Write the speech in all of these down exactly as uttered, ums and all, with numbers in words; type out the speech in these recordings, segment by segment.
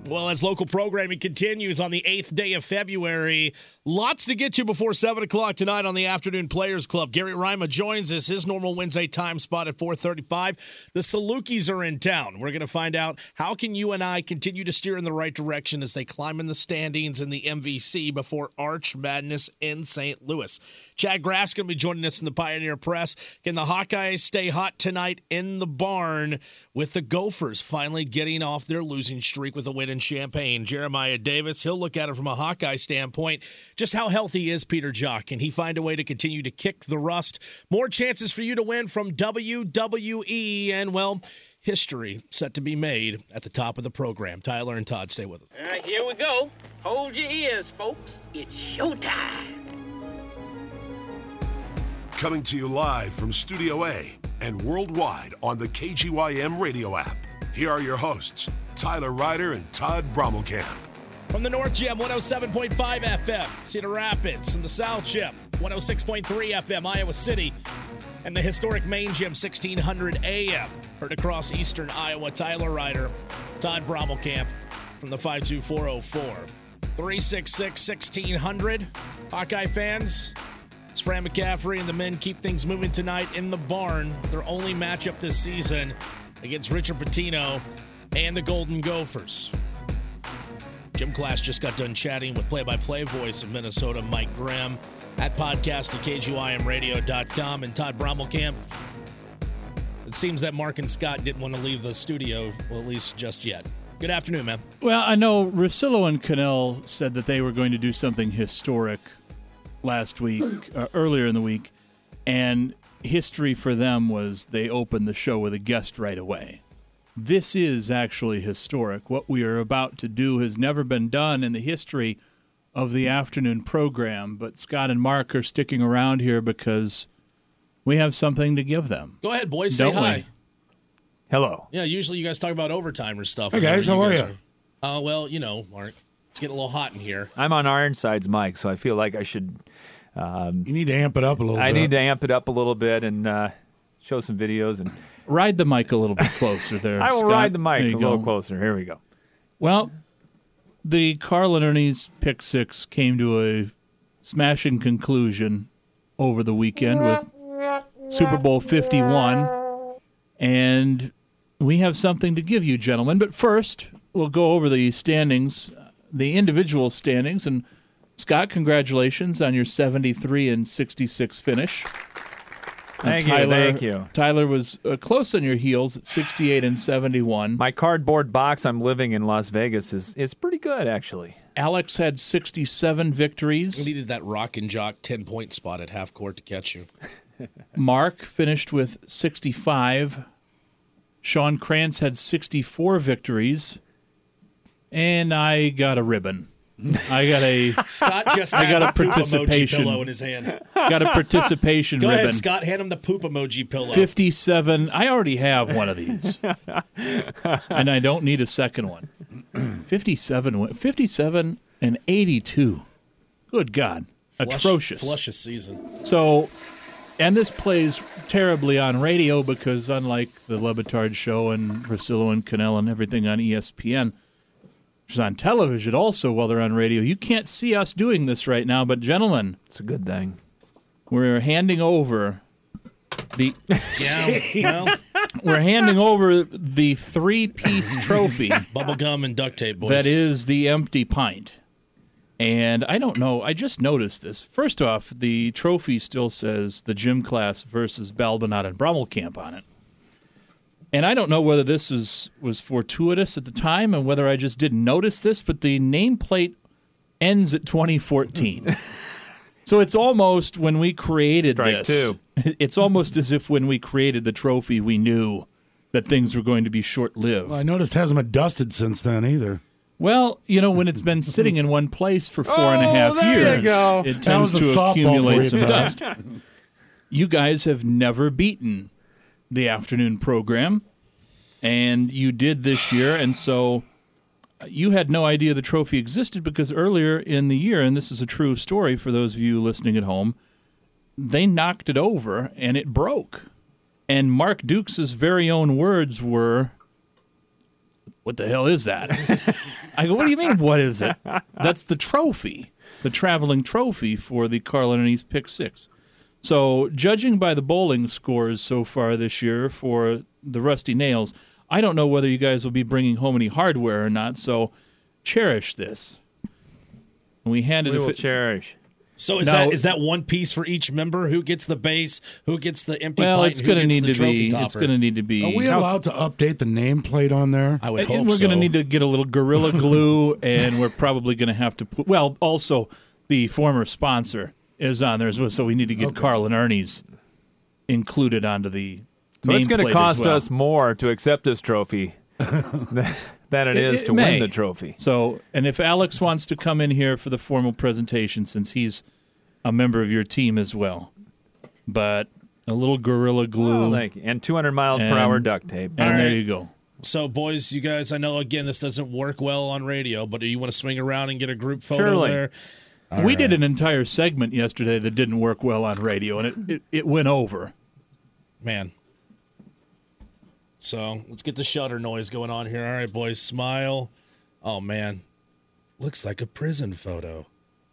Well, as local programming continues on the eighth day of February, lots to get to before seven o'clock tonight on the Afternoon Players Club. Gary Rima joins us, his normal Wednesday time spot at four thirty-five. The Salukis are in town. We're going to find out how can you and I continue to steer in the right direction as they climb in the standings in the M V C before Arch Madness in Saint Louis. Chad Grass going to be joining us in the Pioneer Press. Can the Hawkeyes stay hot tonight in the barn with the Gophers finally getting off their losing streak with a win in Champaign? Jeremiah Davis, he'll look at it from a Hawkeye standpoint. Just how healthy is Peter Jok? Can he find a way to continue to kick the rust? More chances for you to win from W W E and, well, history set to be made at the top of the program. Tyler and Todd, stay with us. All right, here we go. Hold your ears, folks. It's showtime. Coming to you live from Studio A and worldwide on the K G Y M radio app. Here are your hosts, Tyler Ryder and Todd Brommelkamp. From the North Gym, one oh seven point five F M, Cedar Rapids. From the South Gym, one oh six point three F M, Iowa City. And the historic Main Gym, sixteen hundred A M. Heard across eastern Iowa, Tyler Ryder, Todd Brommelkamp from the five two four oh four. three six six, sixteen hundred. Hawkeye fans, it's Fran McCaffrey and the men keep things moving tonight in the barn. Their only matchup this season against Richard Pitino and the Golden Gophers. Jim Class just got done chatting with play-by-play voice of Minnesota, Mike Grimm, at podcast at K G Y M radio dot com. And Todd Brommelkamp, it seems that Mark and Scott didn't want to leave the studio, well, at least just yet. Good afternoon, man. Well, I know Russillo and Cannell said that they were going to do something historic last week, uh, earlier in the week, and history for them was they opened the show with a guest right away. This is actually historic. What we are about to do has never been done in the history of the afternoon program, but Scott and Mark are sticking around here because we have something to give them. Go ahead, boys. Say Don't hi. we? Hello. Yeah, usually you guys talk about overtime or stuff. Hey, guys, how are you? Oh, uh, well, you know, Mark, it's getting a little hot in here. I'm on Ironside's mic, so I feel like I should... Um, you need to amp it up a little I bit. need to amp it up a little bit and uh, show some videos. And Ride the mic a little bit closer there, I will Scott. ride the mic There a you little go. closer. Here we go. Well, the Carl and Ernie's Pick Six came to a smashing conclusion over the weekend with Super Bowl fifty-one, and we have something to give you, gentlemen. But first, we'll go over the standings, the individual standings, and Scott, congratulations on your seventy-three and sixty-six finish. Thank Tyler, you, thank you. Tyler was uh, close on your heels at sixty-eight and seventy-one. My cardboard box I'm living in Las Vegas is, is pretty good, actually. Alex had sixty-seven victories. We needed that rock and jock ten-point spot at half court to catch you. Mark finished with sixty-five. Sean Krantz had sixty-four victories. And I got a ribbon. I got a Scott just I had got a the poop participation emoji pillow in his hand. got a participation Go ribbon. ahead, Scott. Hand him the poop emoji pillow. fifty-seven. I already have one of these, and I don't need a second one. fifty-seven, win- fifty-seven and eighty-two. Good God, Flush, atrocious. Flushes season. So, and this plays terribly on radio because unlike the Le Batard show and Russillo and Cannell and everything on E S P N, which is on television also while they're on radio, you can't see us doing this right now, but gentlemen, It's a good thing. we're handing over the Yeah, well, we're handing over the three-piece trophy bubble gum and duct tape, boys. that is the empty pint. And I don't know, I just noticed this. First off, the trophy still says the gym class versus Balbinot and Brommelkamp on it. And I don't know whether this was, was fortuitous at the time and whether I just didn't notice this, but the nameplate ends at twenty fourteen. So it's almost when we created Strike this. two. It's almost as if when we created the trophy, we knew that things were going to be short-lived. Well, I noticed it hasn't been dusted since then either. Well, you know, when it's been sitting in one place for four and a half Oh, there you years, go. it That tends was the to softball accumulate for some you, dust. You guys have never beaten the afternoon program, and you did this year, and so you had no idea the trophy existed because earlier in the year, and this is a true story for those of you listening at home, they knocked it over and it broke. And Mark Dukes' very own words were, what the hell is that? I go, what do you mean, what is it? That's the trophy, the traveling trophy for the Carl Ernie's Pick Six. So, judging by the bowling scores so far this year for the Rusty Nails, I don't know whether you guys will be bringing home any hardware or not, so cherish this. And we handed We it will cherish. So is Now- that is that one piece for each member? Who gets the base? Who gets the empty Well, pint? it's and who going to gets need the to trophy be. topper? It's going to need to be. Are we allowed to update the nameplate on there? I would And hope we're so. going to need to get a little Gorilla Glue, and we're probably going to have to put. Well, also the former sponsor is on there as well, so we need to get Okay. Carl and Ernie's included onto the. So it's going nameplate to as cost well. us more to accept this trophy than it is It- it to may. win the trophy. So, and if Alex wants to come in here for the formal presentation, since he's a member of your team as well, but a little Gorilla Glue, Oh, thank you. And two hundred mile per hour And- duct tape. and All there right. you go. So, boys, you guys, I know again this doesn't work well on radio, but do you want to swing around and get a group photo Surely. there? we did an entire segment yesterday that didn't work well on radio, and it, it, it went over. Man. So let's get the shutter noise going on here. All right, boys, smile. Oh man, looks like a prison photo.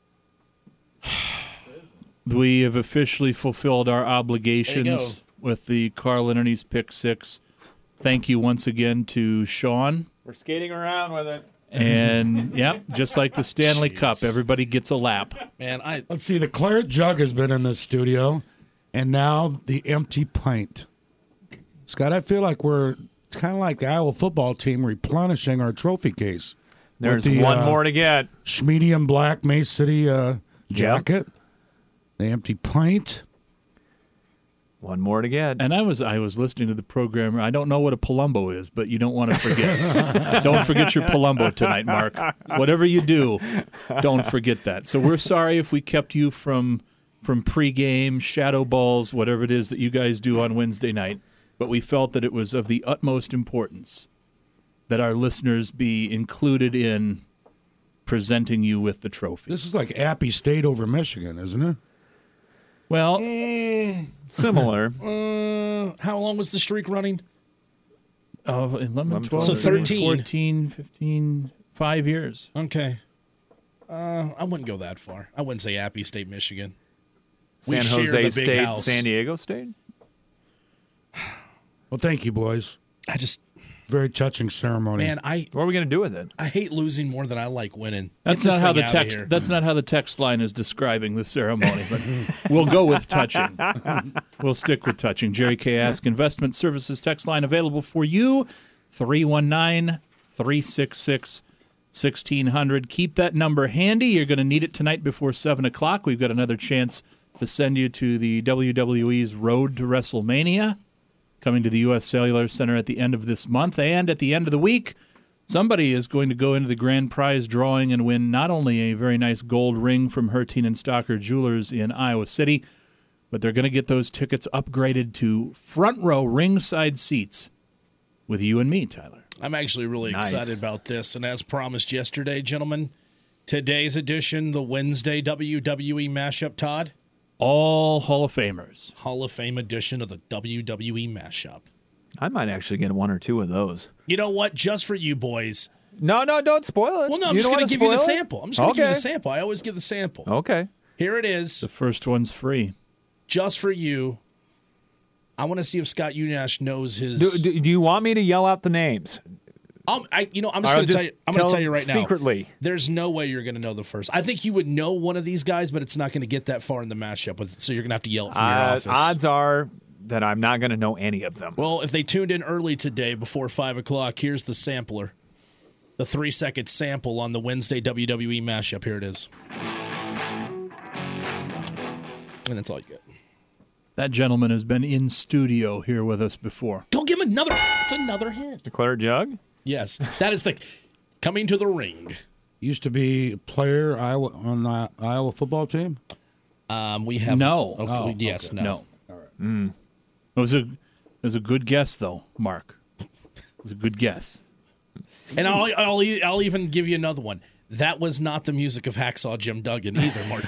We have officially fulfilled our There you obligations go. with the Carl and Ernie's Pick Six. Thank you once again to Sean. We're skating around with it. And, yeah, just like the Stanley Cup, Jeez. everybody gets a lap. Man, I Let's see. The claret jug has been in the studio, and now the empty pint. Scott, I feel like we're it's kind of like the Iowa football team replenishing our trophy case. With There's the, one uh, more to get. Schmedium black Mace City uh, jacket, the empty pint. One more to get. And I was I was listening to the program. I don't know what a Palumbo is, but you don't want to forget. Don't forget your Palumbo tonight, Mark. Whatever you do, don't forget that. So we're sorry if we kept you from from pregame, shadow balls, whatever it is that you guys do on Wednesday night. But we felt that it was of the utmost importance that our listeners be included in presenting you with the trophy. This is like Appy State over Michigan, isn't it? Well, Similar. uh, how long was the streak running? oh, eleven, twelve, So thirteen. fourteen, fifteen, five years. Okay. Uh, I wouldn't go that far. I wouldn't say Appy State, Michigan. San We share Jose the big State, house. San Diego State. Well, thank you, boys. I just, Very touching ceremony. man, I What are we going to do with it? I hate losing more than I like winning. That's Get not this how thing the outta text. here. That's not how the text line is describing the ceremony. But we'll go with touching. We'll stick with touching. Jerry K. Ask Investment Services text line available for you: three one nine, three six six, one six zero zero. Keep that number handy. You're going to need it tonight before seven o'clock. We've got another chance to send you to the W W E's Road to WrestleMania, coming to the U S Cellular Center at the end of this month. And at the end of the week, somebody is going to go into the grand prize drawing and win not only a very nice gold ring from Hertine and Stocker Jewelers in Iowa City, but they're going to get those tickets upgraded to front row ringside seats with you and me, Tyler. I'm actually really Nice. excited about this. And as promised yesterday, gentlemen, today's edition, the Wednesday W W E mashup, Todd, All Hall of Famers. Hall of Fame edition of the W W E mashup. I might actually get one or two of those. You know what? Just for you boys. No, no, don't spoil it. Well, no, I'm You just don't going wanna to give you the spoil it? sample. I'm just going to give you Okay. the sample. I always give the sample. Okay. Here it is, The first one's free. just for you. I want to see if Scott Unash knows his. Do, do, do you want me to yell out the names? I'm, I, you know, I'm just Or going to just tell you. I'm going tell to tell you right now. secretly. There's no way you're going to know the first. I think you would know one of these guys, but it's not going to get that far in the mashup. With, so you're going to have to yell it from your Uh, office. odds are that I'm not going to know any of them. Well, if they tuned in early today before five o'clock, here's the sampler, the three second sample on the Wednesday W W E mashup. Here it is, and that's all you get. That gentleman has been in studio here with us before. Go give him another. That's another hint. The Claire Jug? Yes, that is the coming to the ring. Used to be a player Iowa on the Iowa football team. Um, we have No. Okay, Oh, yes, no. No. Mm. It was a it was a good guess, though, Mark. It was a good guess. And I'll, I'll I'll even give you another one. That was not the music of Hacksaw Jim Duggan either, Mark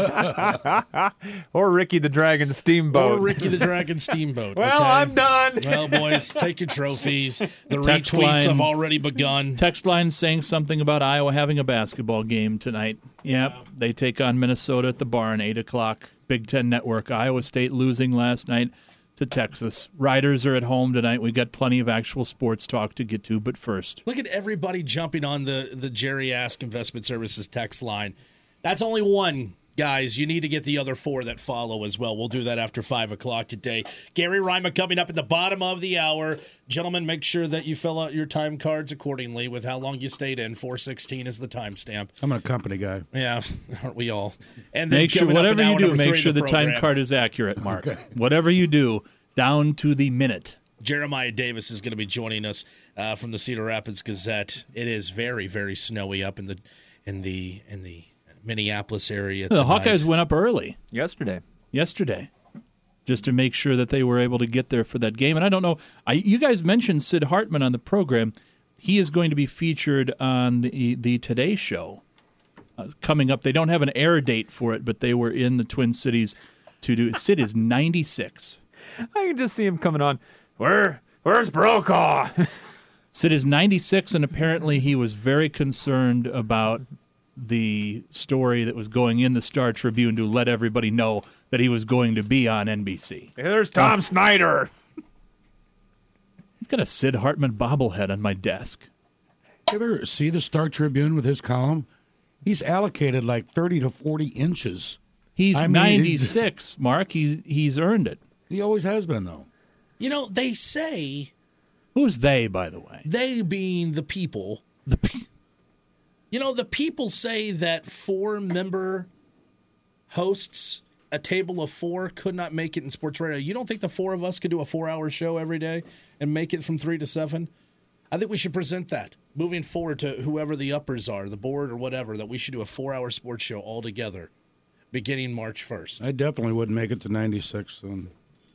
Dukes. Or Ricky the Dragon Steamboat. Or Ricky the Dragon Steamboat. Well, okay? I'm done. Well, boys, take your trophies. The Text retweets line- have already begun. Text line saying something about Iowa having a basketball game tonight. Yep, they take on Minnesota at the barn, eight o'clock. Big Ten Network. Iowa State losing last night to Texas. Riders are at home tonight. We got plenty of actual sports talk to get to, but first. Look at everybody jumping on the, the Jerry Ask Investment Services text line. That's only one, guys. You need to get the other four that follow as well. We'll do that after five o'clock today. Gary Rima coming up at the bottom of the hour. Gentlemen, make sure that you fill out your time cards accordingly with how long you stayed in. four sixteen is the timestamp. I'm a company guy. Yeah, aren't we all? And then Make sure, coming up whatever in you hour do, number make three sure of the, the time program, card is accurate, Mark. Okay. Whatever you do, down to the minute. Jeremiah Davis is going to be joining us uh, from the Cedar Rapids Gazette. It is very, very snowy up in the in the in the Minneapolis area. The tonight. Hawkeyes went up early Yesterday. yesterday just to make sure that they were able to get there for that game. And I don't know, I, you guys mentioned Sid Hartman on the program. He is going to be featured on the, the Today Show uh, coming up. They don't have an air date for it, but they were in the Twin Cities to do it. Sid is ninety-six. I can just see him coming on. Where? Where's Brokaw? Sid is ninety-six, and apparently he was very concerned about the story that was going in the Star Tribune to let everybody know that he was going to be on N B C. There's Tom Snyder. I've got a Sid Hartman bobblehead on my desk. You ever see the Star Tribune with his column? He's allocated like thirty to forty inches. He's I mean, ninety-six, Mark. He's, he's earned it. He always has been, though. You know, they say, Who's they, by the way? they being the people, The pe- you know, the people say that four member hosts, a table of four, could not make it in sports radio. You don't think the four of us could do a four hour show every day and make it from three to seven? I think we should present that moving forward to whoever the uppers are, the board or whatever, that we should do a four hour sports show all together beginning March first. I definitely wouldn't make it to ninety-six. And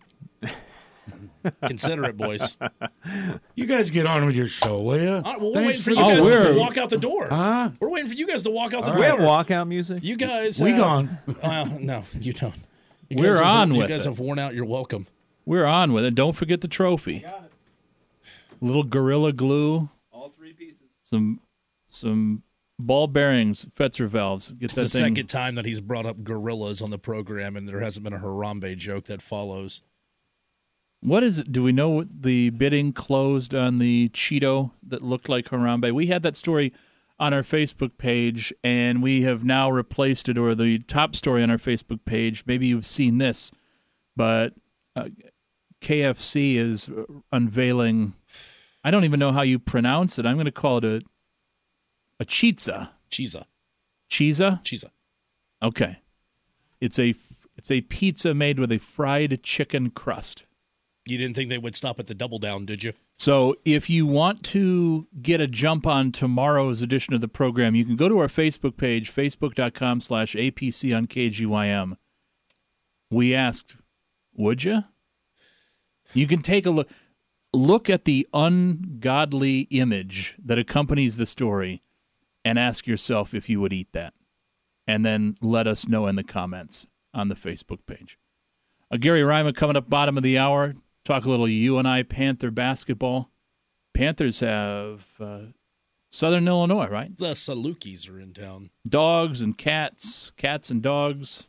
Consider it, boys. you guys get on with your show, will you? All right, well, we're Thanks waiting for for you Oh, guys we're- to walk out the door. Huh? We're waiting for you guys to walk out the Do door. we have walkout music? You guys, We have- gone. Uh, no, you don't. You We're guys have- on You with guys it. have worn out your welcome. We're on with it. Don't forget the trophy. Little Gorilla Glue. All three pieces. Some some ball bearings, Fetzer valves. Get It's that the thing. second time that he's brought up gorillas on the program, and there hasn't been a Harambe joke that follows. What is it? Do we know what the bidding closed on the Cheeto that looked like Harambe? We had that story on our Facebook page, and we have now replaced it, or the top story on our Facebook page. Maybe you've seen this, but uh, K F C is unveiling. I don't even know how you pronounce it. I'm going to call it a a chizza. Cheesa. Chizza? Cheesa. Okay. It's a f- it's a pizza made with a fried chicken crust. You didn't think they would stop at the double down, did you? So if you want to get a jump on tomorrow's edition of the program, you can go to our Facebook page, facebook.com slash APC on K G Y M. We asked, would you? You can take a look. Look at the ungodly image that accompanies the story and ask yourself if you would eat that. And then let us know in the comments on the Facebook page. Uh, Gary Rima coming up bottom of the hour. Talk a little U N I Panther basketball. Panthers have uh, Southern Illinois, right? The Salukis are in town. Dogs and cats, cats and dogs.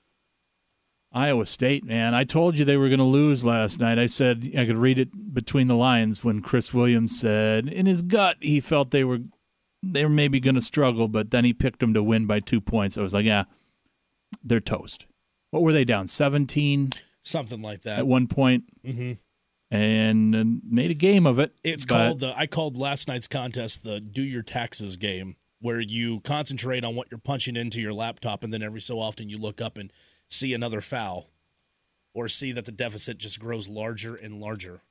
Iowa State, man. I told you they were going to lose last night. I said I could read it between the lines when Chris Williams said in his gut he felt they were they were maybe going to struggle, but then he picked them to win by two points. I was like, yeah, they're toast. What were they down? seventeen Something like that. at one point, Mm-hmm. and, and made a game of it. It's but called the. I called last night's contest the "Do Your Taxes" game, where you concentrate on what you're punching into your laptop, and then every so often you look up and see another foul, or see that the deficit just grows larger and larger.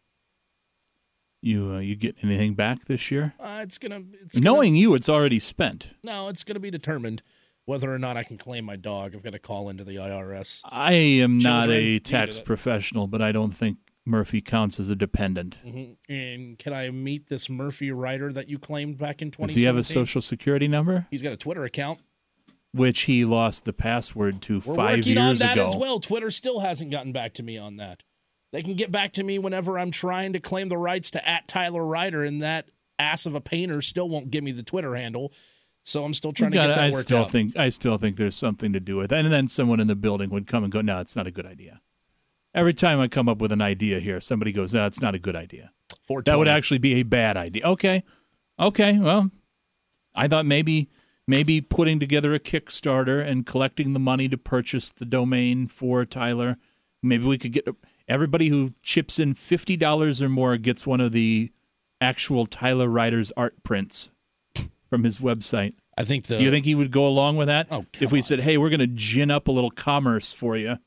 You uh, you get anything back this year? Uh, it's gonna. It's gonna, Knowing you, it's already spent. No, it's gonna be determined whether or not I can claim my dog. I've got to call into the I R S. I am not Children, a you tax do that. professional, but I don't think Murphy counts as a dependent. Mm-hmm. And can I meet this Murphy writer that you claimed back in twenty seventeen? Does he have a social security number? He's got a Twitter account. Which he lost the password to We're five working years on that ago. as well. Twitter still hasn't gotten back to me on that. They can get back to me whenever I'm trying to claim the rights to at Tyler Ryder, and that ass of a painter still won't give me the Twitter handle. So I'm still trying to gotta, get that I worked still out. Think, I still think there's something to do with it. And then someone in the building would come and go, no, it's not a good idea. Every time I come up with an idea here, somebody goes, no, it's not a good idea. That would actually be a bad idea. Okay. Okay, well, I thought maybe maybe putting together a Kickstarter and collecting the money to purchase the domain for Tyler, maybe we could get everybody who chips in fifty dollars or more gets one of the actual Tyler Ryder's art prints from his website. I think the, Do you think he would go along with that? Oh, if we on. said, hey, we're going to gin up a little commerce for you.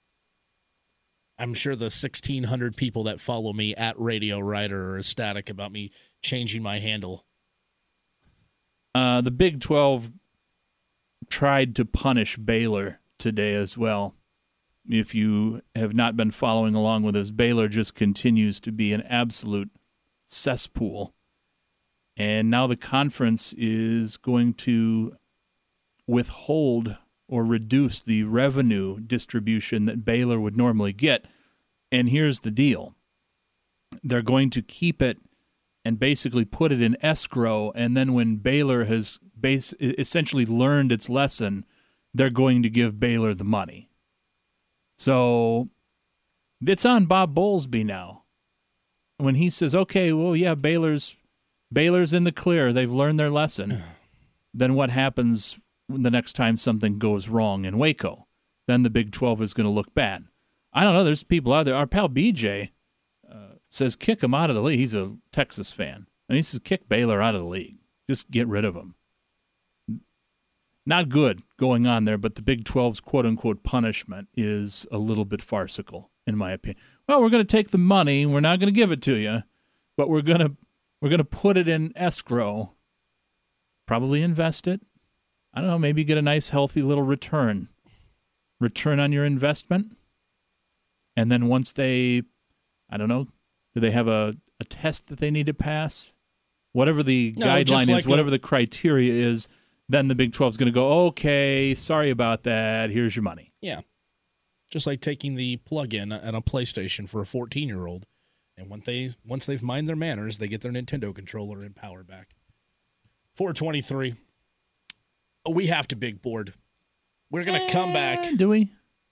I'm sure the sixteen hundred people that follow me at Radio Ryder are ecstatic about me changing my handle. Uh, the Big twelve tried to punish Baylor today as well. If you have not been following along with us, Baylor just continues to be an absolute cesspool. And now the conference is going to withhold or reduce the revenue distribution that Baylor would normally get. And here's the deal. They're going to keep it and basically put it in escrow, and then when Baylor has base, essentially learned its lesson, they're going to give Baylor the money. So it's on Bob Bowlesby now. When he says, okay, well, yeah, Baylor's Baylor's in the clear, they've learned their lesson, then what happens the next time something goes wrong in Waco? Then the Big twelve is going to look bad. I don't know, there's people out there. Our pal B J uh, says kick him out of the league. He's a Texas fan. And he says kick Baylor out of the league. Just get rid of him. Not good going on there, but the Big twelve's quote-unquote punishment is a little bit farcical, in my opinion. Well, we're going to take the money. We're not going to give it to you, but we're going to we're going to put it in escrow, probably invest it. I don't know, maybe get a nice, healthy little return. Return on your investment. And then once they, I don't know, do they have a, a test that they need to pass? Whatever the no, guideline like is, whatever the, the criteria is, then the Big twelve is going to go, okay, sorry about that, here's your money. Yeah. Just like taking the plug-in at a PlayStation for a fourteen-year-old. And when they, once they've mined their manners, they get their Nintendo controller and power back. four twenty-three. Oh, we have to big board. We're going to come back. Do we?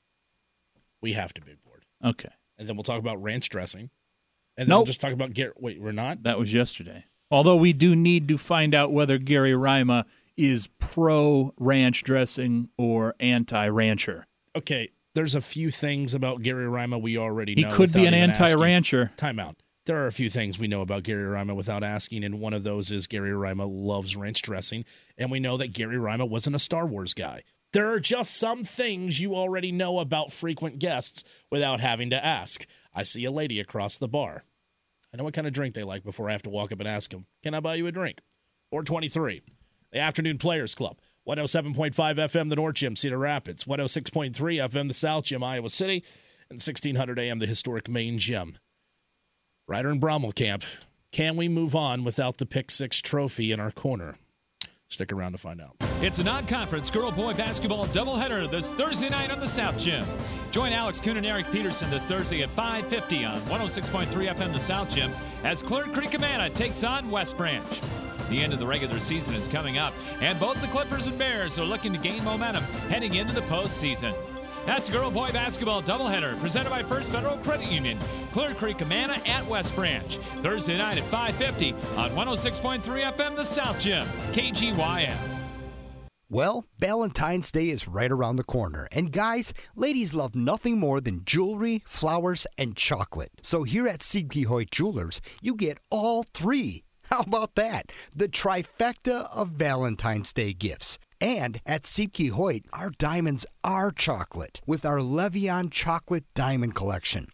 We have to big board. Okay. And then we'll talk about ranch dressing. And then nope. we'll just talk about Garrett. Wait, we're not? That was yesterday. Although we do need to find out whether Gary Rima is pro-ranch dressing or anti-rancher. Okay, there's a few things about Gary Rima we already he know. He could be an anti-rancher. Time out. There are a few things we know about Gary Rima without asking, and one of those is Gary Rima loves ranch dressing, and we know that Gary Rima wasn't a Star Wars guy. There are just some things you already know about frequent guests without having to ask. I see a lady across the bar. I know what kind of drink they like before I have to walk up and ask them, can I buy you a drink? four twenty-three, the Afternoon Players Club, one oh seven point five F M, the North Gym, Cedar Rapids, one oh six point three F M, the South Gym, Iowa City, and sixteen hundred A M, the historic Main Gym. Ryder and Brommelkamp, can we move on without the Pick Six trophy in our corner? Stick around to find out. It's a non-conference girl-boy basketball doubleheader this Thursday night on the South Gym. Join Alex Kuhn and Eric Peterson this Thursday at five fifty on one oh six point three F M, the South Gym, as Clear Creek Amana takes on West Branch. The end of the regular season is coming up, and both the Clippers and Bears are looking to gain momentum heading into the postseason. That's girl-boy basketball doubleheader presented by First Federal Credit Union. Clear Creek Amana at West Branch. Thursday night at five fifty on one oh six point three F M, the South Gym, K G Y M. Well, Valentine's Day is right around the corner. And guys, ladies love nothing more than jewelry, flowers, and chocolate. So here at Siebke Hoyt Jewelers, you get all three. How about that? The trifecta of Valentine's Day gifts. And at Siebke Hoyt, our diamonds are chocolate with our Levion Chocolate Diamond Collection.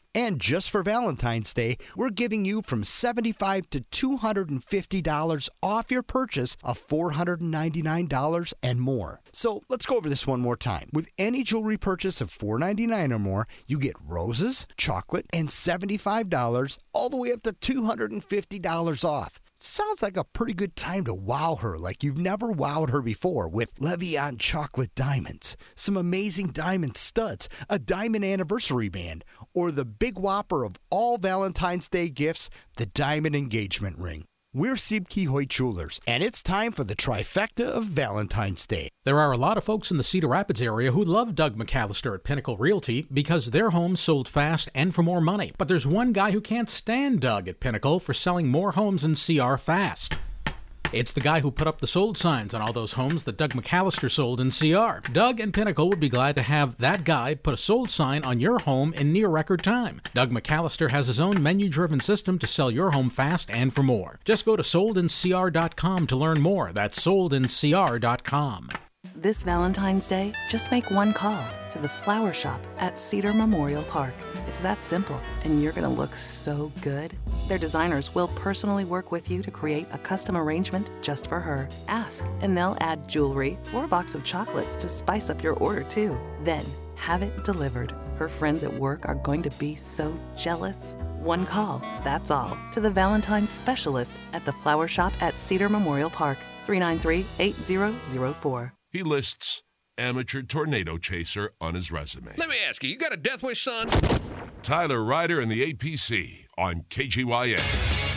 And just for Valentine's Day, we're giving you from seventy-five dollars to two hundred fifty dollars off your purchase of four hundred ninety-nine dollars and more. So let's go over this one more time. With any jewelry purchase of four hundred ninety-nine dollars or more, you get roses, chocolate, and seventy-five dollars all the way up to two hundred fifty dollars off. Sounds like a pretty good time to wow her like you've never wowed her before with Levian chocolate diamonds, some amazing diamond studs, a diamond anniversary band, or the big whopper of all Valentine's Day gifts, the diamond engagement ring. We're Siebke Hoyt Jewelers, and it's time for the trifecta of Valentine's Day. There are a lot of folks in the Cedar Rapids area who love Doug McAllister at Pinnacle Realty because their homes sold fast and for more money. But there's one guy who can't stand Doug at Pinnacle for selling more homes in C R fast. It's the guy who put up the sold signs on all those homes that Doug McAllister sold in C R. Doug and Pinnacle would be glad to have that guy put a sold sign on your home in near record time. Doug McAllister has his own menu-driven system to sell your home fast and for more. Just go to sold in C R dot com to learn more. That's sold in C R dot com. This Valentine's Day, just make one call to the Flower Shop at Cedar Memorial Park. It's that simple, and you're going to look so good. Their designers will personally work with you to create a custom arrangement just for her. Ask, and they'll add jewelry or a box of chocolates to spice up your order, too. Then, have it delivered. Her friends at work are going to be so jealous. One call, that's all, to the Valentine's specialist at the Flower Shop at Cedar Memorial Park, three nine three, eight zero zero four. He lists amateur tornado chaser on his resume. Let me ask you, you got a death wish, son? Tyler Ryder and the A P C on K G Y M.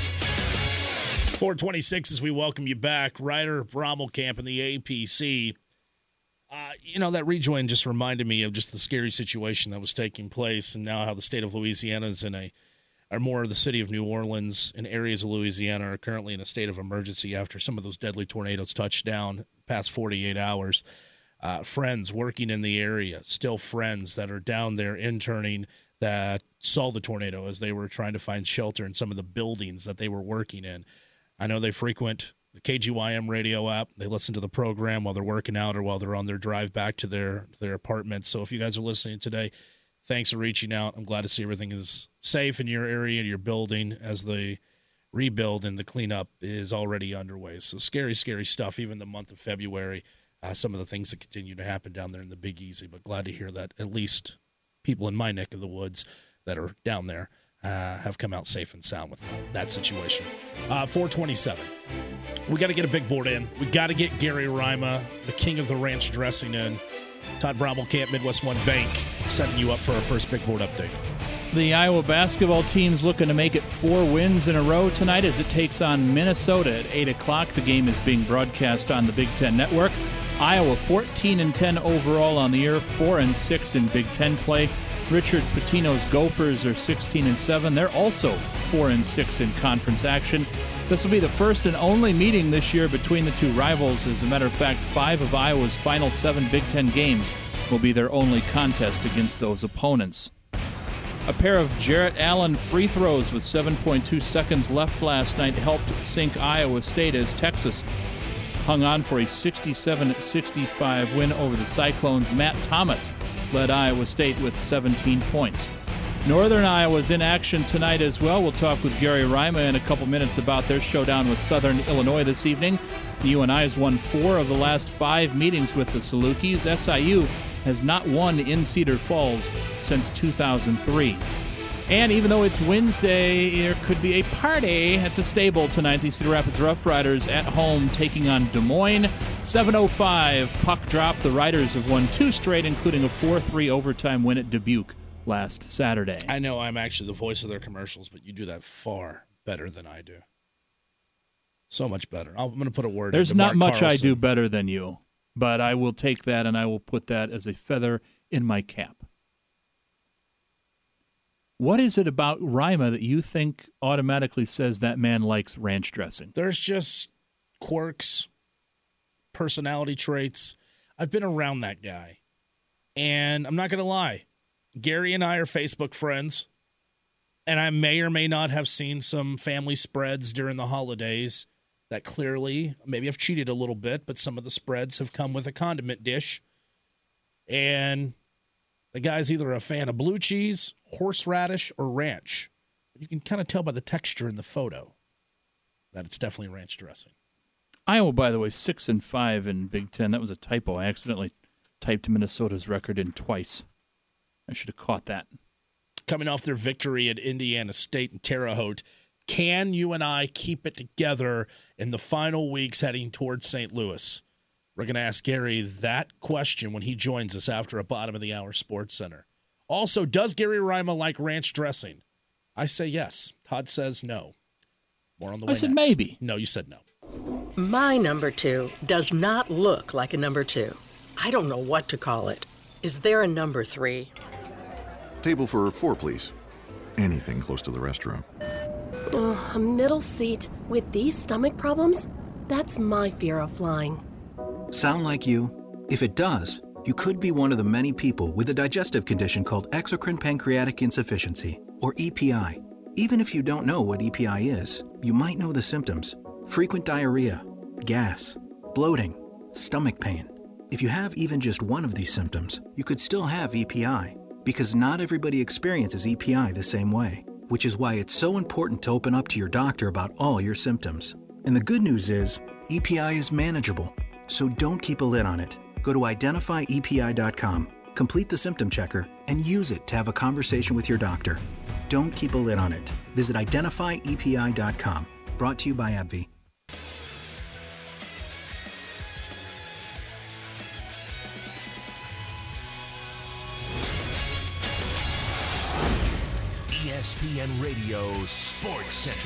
four twenty-six as we welcome you back. Ryder, Brommelkamp, and the A P C. Uh, you know, that rejoin just reminded me of just the scary situation that was taking place and now how the state of Louisiana is in a, or more of the city of New Orleans and areas of Louisiana are currently in a state of emergency after some of those deadly tornadoes touched down past forty-eight hours. Uh, friends working in the area, still friends that are down there interning that saw the tornado as they were trying to find shelter in some of the buildings that they were working in. I know they frequent the K G Y M radio app. They listen to the program while they're working out or while they're on their drive back to their, their apartments. So if you guys are listening today, thanks for reaching out. I'm glad to see everything is safe in your area, your building, as the rebuild and the cleanup is already underway. So scary, scary stuff, even the month of February. Uh, some of the things that continue to happen down there in the Big Easy, but glad to hear that at least people in my neck of the woods that are down there uh, have come out safe and sound with that situation. Uh, four twenty-seven. We got to get a big board in. We got to get Gary Rima, the king of the ranch dressing, in. Todd Brommelkamp, Midwest One Bank, setting you up for our first big board update. The Iowa basketball team's looking to make it four wins in a row tonight as it takes on Minnesota at eight o'clock. The game is being broadcast on the Big Ten Network. Iowa fourteen and ten overall on the year, four and six in Big Ten play. Richard Pitino's Gophers are sixteen and seven. They're also four and six in conference action. This will be the first and only meeting this year between the two rivals. As a matter of fact, five of Iowa's final seven Big Ten games will be their only contest against those opponents. A pair of Jarrett Allen free throws with seven point two seconds left last night helped sink Iowa State as Texas hung on for a sixty-seven sixty-five win over the Cyclones. Matt Thomas led Iowa State with seventeen points. Northern Iowa's in action tonight as well. We'll talk with Gary Rima in a couple minutes about their showdown with Southern Illinois this evening. U N I has won four of the last five meetings with the Salukis. S I U has not won in Cedar Falls since two thousand three. And even though it's Wednesday, there could be a party at the stable tonight. The Cedar Rapids Rough Riders at home taking on Des Moines. seven oh five, puck drop. The Riders have won two straight, including a four three overtime win at Dubuque last Saturday. I know I'm actually the voice of their commercials, but you do that far better than I do. So much better. I'm going to put a word in. There's not much Carlson. I do better than you, but I will take that and I will put that as a feather in my cap. What is it about Rima that you think automatically says that man likes ranch dressing? There's just quirks, personality traits. I've been around that guy. And I'm not going to lie. Gary and I are Facebook friends. And I may or may not have seen some family spreads during the holidays that clearly, maybe I've cheated a little bit, but some of the spreads have come with a condiment dish. And the guy's either a fan of blue cheese, horseradish or ranch. You can kind of tell by the texture in the photo that it's definitely ranch dressing. Iowa, by the way, six and five in Big Ten. That was a typo. I accidentally typed Minnesota's record in twice. I should have caught that. Coming off their victory at Indiana State and Terre Haute, can you and I keep it together in the final weeks heading towards Saint Louis? We're going to ask Gary that question when he joins us after a bottom of the hour Sports Center. Also, does Gary Rima like ranch dressing? I say yes. Todd says no. More on the way I said next. maybe. No, you said no. My number two does not look like a number two. I don't know what to call it. Is there a number three? Table for four, please. Anything close to the restroom. Oh, a middle seat with these stomach problems? That's my fear of flying. Sound like you? If it does, you could be one of the many people with a digestive condition called exocrine pancreatic insufficiency, or E P I. Even if you don't know what E P I is, you might know the symptoms. Frequent diarrhea, gas, bloating, stomach pain. If you have even just one of these symptoms, you could still have E P I, because not everybody experiences E P I the same way, which is why it's so important to open up to your doctor about all your symptoms. And the good news is, E P I is manageable, so don't keep a lid on it. Go to identify E P I dot com, complete the symptom checker, and use it to have a conversation with your doctor. Don't keep a lid on it. Visit identify E P I dot com. Brought to you by AbbVie. E S P N Radio Sports Center.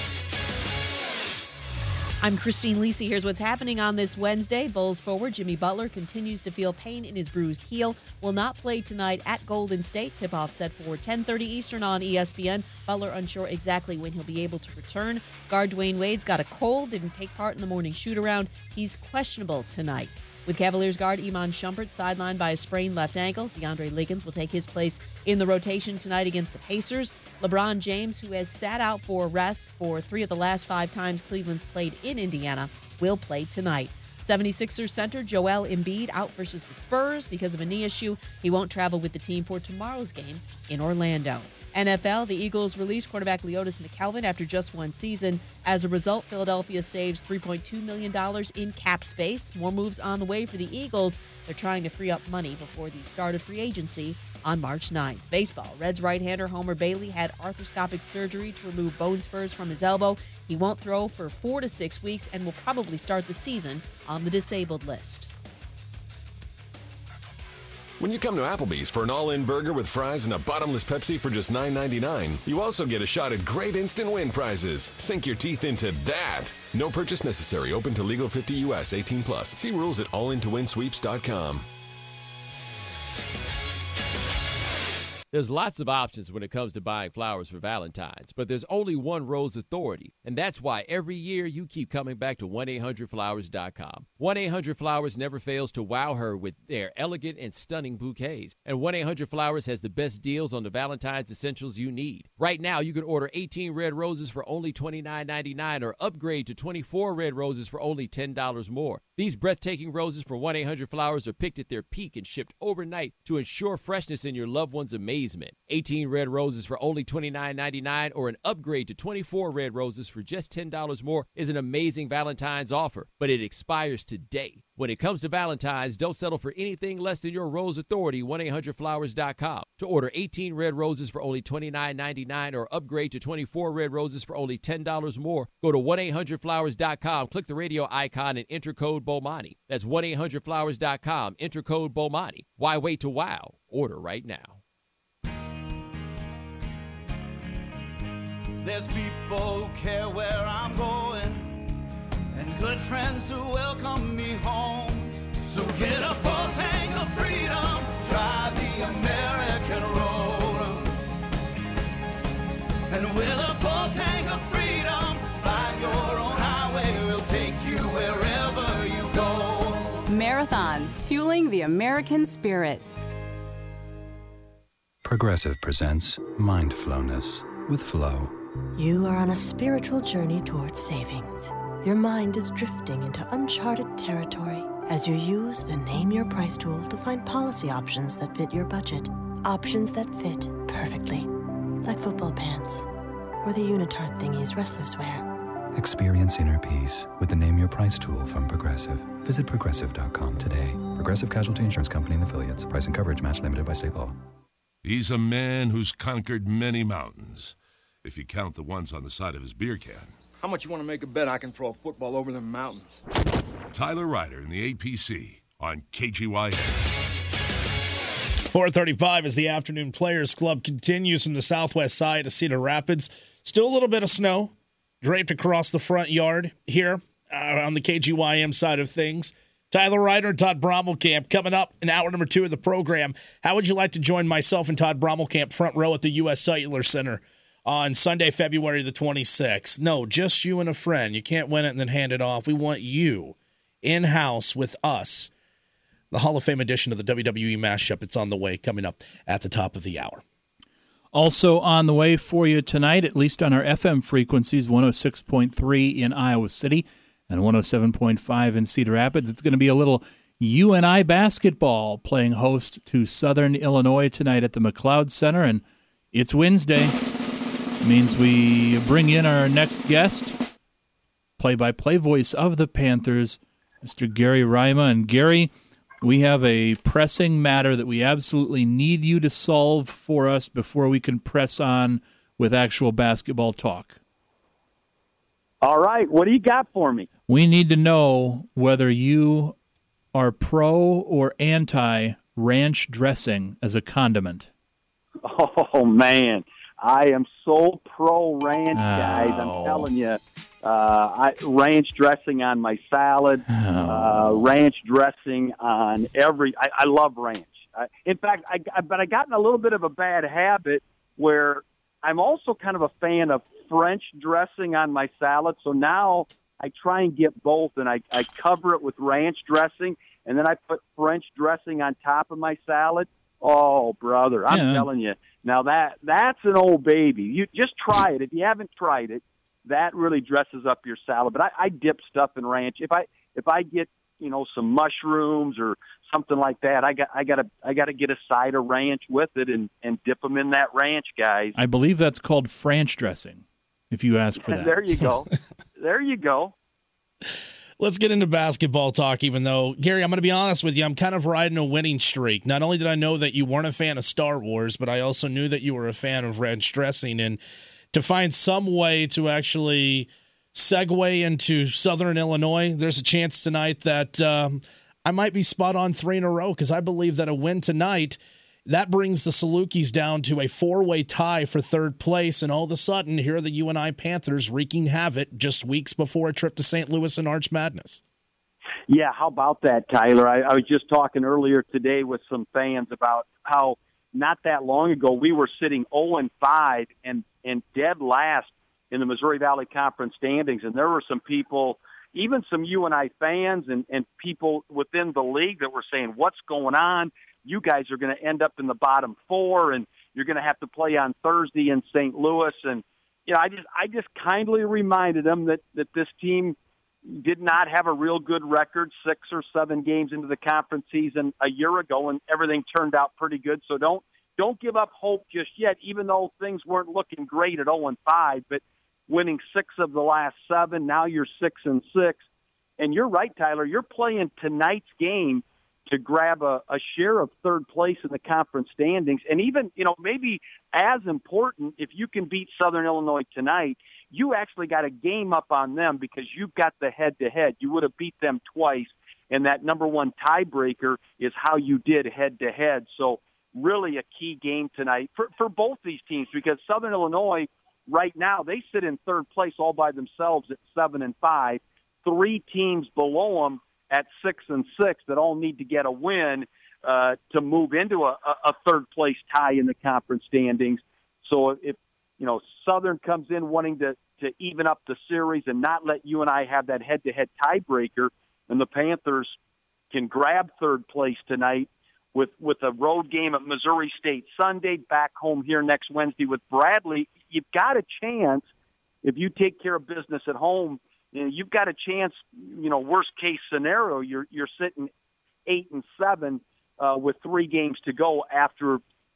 I'm Christine Lisi. Here's what's happening on this Wednesday. Bulls forward Jimmy Butler continues to feel pain in his bruised heel. Will not play tonight at Golden State. Tip-off set for ten thirty Eastern on E S P N. Butler unsure exactly when he'll be able to return. Guard Dwayne Wade's got a cold, didn't take part in the morning shoot-around. He's questionable tonight. With Cavaliers guard Iman Shumpert sidelined by a sprained left ankle, DeAndre Liggins will take his place in the rotation tonight against the Pacers. LeBron James, who has sat out for rest for three of the last five times Cleveland's played in Indiana, will play tonight. seventy-sixers center Joel Embiid out versus the Spurs because of a knee issue. He won't travel with the team for tomorrow's game in Orlando. N F L, the Eagles released quarterback Leotis McKelvin after just one season. As a result, Philadelphia saves three point two million dollars in cap space. More moves on the way for the Eagles. They're trying to free up money before the start of free agency on March ninth. Baseball, Reds right-hander Homer Bailey had arthroscopic surgery to remove bone spurs from his elbow. He won't throw for four to six weeks and will probably start the season on the disabled list. When you come to Applebee's for an all-in burger with fries and a bottomless Pepsi for just nine ninety-nine, you also get a shot at great instant win prizes. Sink your teeth into that. No purchase necessary. Open to legal fifty U S eighteen plus. See rules at all in to win sweeps dot com. There's lots of options when it comes to buying flowers for Valentine's, but there's only one Rose Authority, and that's why every year you keep coming back to one eight hundred flowers dot com. one eight hundred flowers never fails to wow her with their elegant and stunning bouquets, and one eight hundred flowers has the best deals on the Valentine's essentials you need. Right now, you can order eighteen red roses for only twenty-nine ninety-nine or upgrade to twenty-four red roses for only ten dollars more. These breathtaking roses from one eight hundred flowers are picked at their peak and shipped overnight to ensure freshness in your loved one's amazement. eighteen red roses for only twenty-nine ninety-nine or an upgrade to twenty-four red roses for just ten dollars more is an amazing Valentine's offer, but it expires today. When it comes to Valentine's, don't settle for anything less than your Rose Authority, one eight hundred flowers dot com. To order eighteen red roses for only twenty-nine ninety-nine or upgrade to twenty-four red roses for only ten dollars more, go to one eight hundred flowers dot com, click the radio icon, and enter code Bomani. That's one eight hundred flowers dot com, enter code Bomani. Why wait to wow? Order right now. There's people who care where I'm going, and good friends who welcome me home. So get a full tank of freedom, drive the American road. And with a full tank of freedom, find your own highway, we'll take you wherever you go. Marathon, fueling the American spirit. Progressive presents Mindfulness with Flow. You are on a spiritual journey towards savings. Your mind is drifting into uncharted territory as you use the Name Your Price tool to find policy options that fit your budget. Options that fit perfectly, like football pants or the unitard thingies wrestlers wear. Experience inner peace with the Name Your Price tool from Progressive. Visit progressive dot com today. Progressive Casualty Insurance Company and Affiliates. Price and coverage match limited by state law. He's a man who's conquered many mountains, if you count the ones on the side of his beer can. How much you want to make a bet I can throw a football over the mountains? Tyler Ryder in the A P C on K G Y M. four thirty-five as the Afternoon Players Club continues from the southwest side of Cedar Rapids. Still a little bit of snow draped across the front yard here uh, on the K G Y M side of things. Tyler Ryder and Todd Brommelkamp coming up in hour number two of the program. How would you like to join myself and Todd Brommelkamp front row at the U S Cellular Center on Sunday, February the twenty-sixth? No, just you and a friend. You can't win it and then hand it off. We want you in-house with us. The Hall of Fame edition of the W W E Mashup. It's on the way, coming up at the top of the hour. Also on the way for you tonight, at least on our F M frequencies, one oh six point three in Iowa City and one oh seven point five in Cedar Rapids. It's going to be a little U N I basketball playing host to Southern Illinois tonight at the McLeod Center, and it's Wednesday. It means we bring in our next guest, play-by-play voice of the Panthers, Mister Gary Rima. And Gary, we have a pressing matter that we absolutely need you to solve for us before we can press on with actual basketball talk. All right, what do you got for me? We need to know whether you are pro or anti ranch dressing as a condiment. Oh, man. I am so pro ranch, guys. I'm telling you. Uh, I, ranch dressing on my salad, uh, ranch dressing on every. I, I love ranch. I, in fact, I, I but I got in a little bit of a bad habit where I'm also kind of a fan of French dressing on my salad. So now I try and get both, and I, I cover it with ranch dressing, and then I put French dressing on top of my salad. Oh, brother, I'm Yeah. telling you. Now that that's an old baby. You just try it if you haven't tried it. That really dresses up your salad. But I, I dip stuff in ranch. If I if I get you know some mushrooms or something like that, I got I got to I got to get a side of ranch with it and, and dip them in that ranch, guys. I believe that's called French dressing, if you ask for that. There you go. There you go. Let's get into basketball talk, even though, Gary, I'm going to be honest with you. I'm kind of riding a winning streak. Not only did I know that you weren't a fan of Star Wars, but I also knew that you were a fan of ranch dressing. And to find some way to actually segue into Southern Illinois, there's a chance tonight that um, I might be spot on three in a row, because I believe that a win tonight, that brings the Salukis down to a four-way tie for third place, and all of a sudden, here are the U N I Panthers wreaking havoc just weeks before a trip to Saint Louis and Arch Madness. Yeah, how about that, Tyler? I, I was just talking earlier today with some fans about how not that long ago we were sitting oh and five and, and dead last in the Missouri Valley Conference standings, and there were some people, even some U N I fans and, and people within the league that were saying, what's going on? You guys are going to end up in the bottom four, and you're going to have to play on Thursday in Saint Louis. And you know, I just I just kindly reminded them that that this team did not have a real good record six or seven games into the conference season a year ago, and everything turned out pretty good. So don't don't give up hope just yet, even though things weren't looking great at oh and five. But winning six of the last seven, now you're six and six, and you're right, Tyler. You're playing tonight's game to grab a, a share of third place in the conference standings. And even, you know, maybe as important, if you can beat Southern Illinois tonight, you actually got a game up on them because you've got the head-to-head. You would have beat them twice, and that number one tiebreaker is how you did head-to-head. So really a key game tonight for, for both these teams, because Southern Illinois right now, they sit in third place all by themselves at seven and five. Three teams below them at six and six that all need to get a win uh, to move into a, a third place tie in the conference standings. So if, you know, Southern comes in wanting to, to even up the series and not let you and I have that head-to-head tiebreaker, and the Panthers can grab third place tonight with, with a road game at Missouri State Sunday, back home here next Wednesday with Bradley, you've got a chance, if you take care of business at home, you know, you've got a chance, you know, worst case scenario, you're you're sitting eight and seven uh, with three games to go after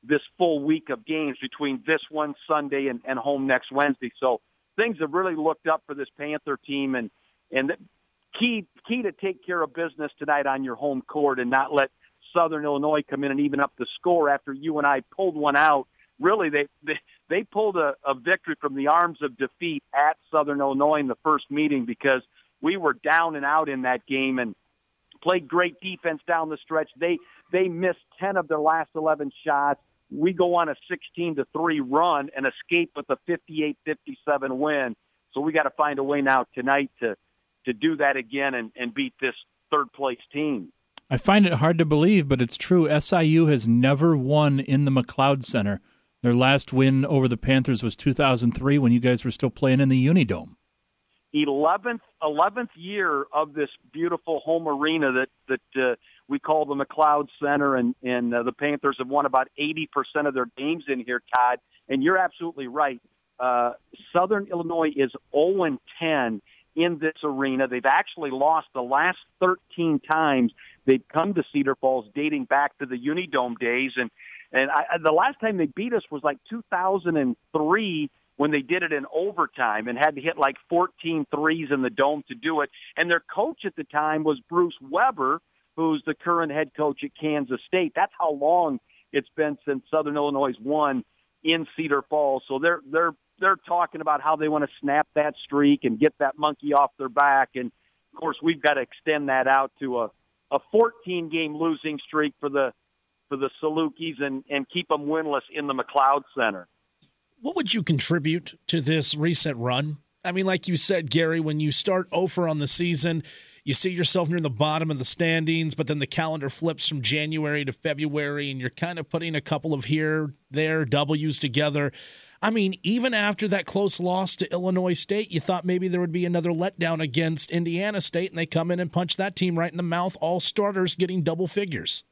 this full week of games between this one Sunday and, and home next Wednesday. So things have really looked up for this Panther team, and and the key key to take care of business tonight on your home court and not let Southern Illinois come in and even up the score after you and I pulled one out. Really, they they, they pulled a, a victory from the arms of defeat at Southern Illinois in the first meeting, because we were down and out in that game and played great defense down the stretch. They they missed ten of their last eleven shots. We go on a sixteen to three run and escape with a fifty-eight fifty-seven win. So we got to find a way now tonight to to do that again and, and beat this third-place team. I find it hard to believe, but it's true. S I U has never won in the McLeod Center. Their last win over the Panthers was two thousand three when you guys were still playing in the Unidome. eleventh, eleventh year of this beautiful home arena that, that uh, we call the McLeod Center, and, and uh, the Panthers have won about eighty percent of their games in here, Todd. And you're absolutely right. Uh, Southern Illinois is oh and ten in this arena. They've actually lost the last thirteen times they've come to Cedar Falls, dating back to the Unidome days. And and I, the last time they beat us was like two thousand three, when they did it in overtime and had to hit like fourteen threes in the Dome to do it. And their coach at the time was Bruce Weber, who's the current head coach at Kansas State. That's how long it's been since Southern Illinois won in Cedar Falls. So they're they're they're talking about how they want to snap that streak and get that monkey off their back. And of course, we've got to extend that out to a a fourteen game losing streak for the for the Salukis and and keep them winless in the McLeod Center. What would you contribute to this recent run? I mean, like you said, Gary, when you start oh for on the season, you see yourself near the bottom of the standings, but then the calendar flips from January to February, and you're kind of putting a couple of here, there W's together. I mean, even after that close loss to Illinois State, you thought maybe there would be another letdown against Indiana State, and they come in and punch that team right in the mouth, all starters getting double figures.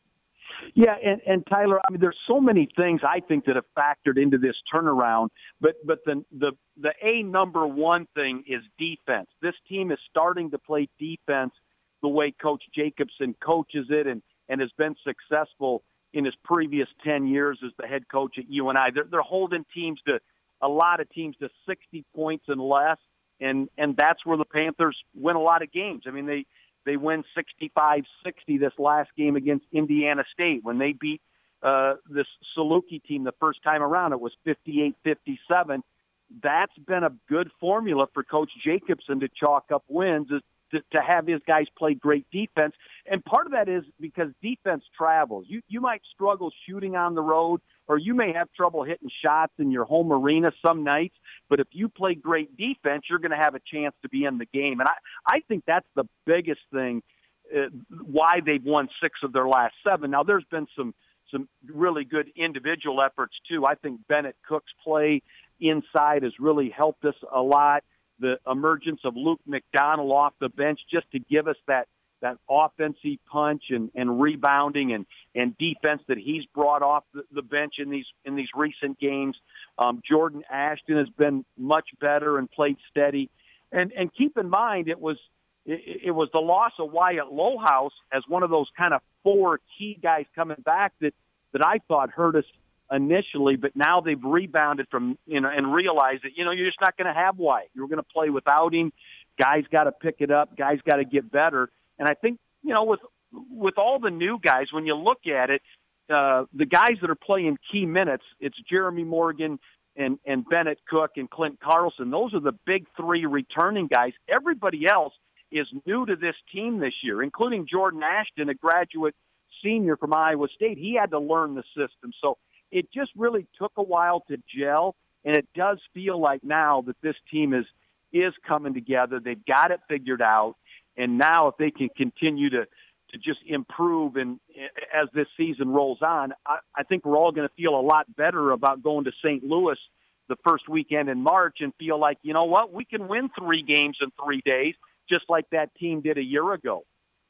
Yeah, and, and Tyler, I mean, there's so many things I think that have factored into this turnaround, but but the the the a number one thing is defense. This team is starting to play defense the way Coach Jacobson coaches it, and and has been successful in his previous ten years as the head coach at U N I. They're they're holding teams to a lot of teams to sixty points and less, and and that's where the Panthers win a lot of games. I mean, they. They win sixty-five sixty this last game against Indiana State. When they beat uh, this Saluki team the first time around, it was fifty-eight fifty-seven. That's been a good formula for Coach Jacobson to chalk up wins, is to, to have his guys play great defense. And part of that is because defense travels. You, you might struggle shooting on the road, or you may have trouble hitting shots in your home arena some nights, but if you play great defense, you're going to have a chance to be in the game. And I, I think that's the biggest thing, uh, why they've won six of their last seven. Now, there's been some some really good individual efforts, too. I think Bennett Cook's play inside has really helped us a lot. The emergence of Luke McDonald off the bench just to give us that that offensive punch and, and rebounding and, and defense that he's brought off the, the bench in these in these recent games. Um, Jordan Ashton has been much better and played steady. And and keep in mind, it was it, it was the loss of Wyatt Lohaus as one of those kind of four key guys coming back that, that I thought hurt us initially, but now they've rebounded from, you know, and realized that, you know, you're just not going to have Wyatt. You're going to play without him. Guys got to pick it up. Guys got to get better. And I think, you know, with with all the new guys, when you look at it, uh, the guys that are playing key minutes, it's Jeremy Morgan and, and Bennett Cook and Clint Carlson. Those are the big three returning guys. Everybody else is new to this team this year, including Jordan Ashton, a graduate senior from Iowa State. He had to learn the system. So it just really took a while to gel, and it does feel like now that this team is is coming together. They've got it figured out. And now if they can continue to, to just improve and as this season rolls on, I, I think we're all going to feel a lot better about going to Saint Louis the first weekend in March and feel like, you know what, we can win three games in three days, just like that team did a year ago.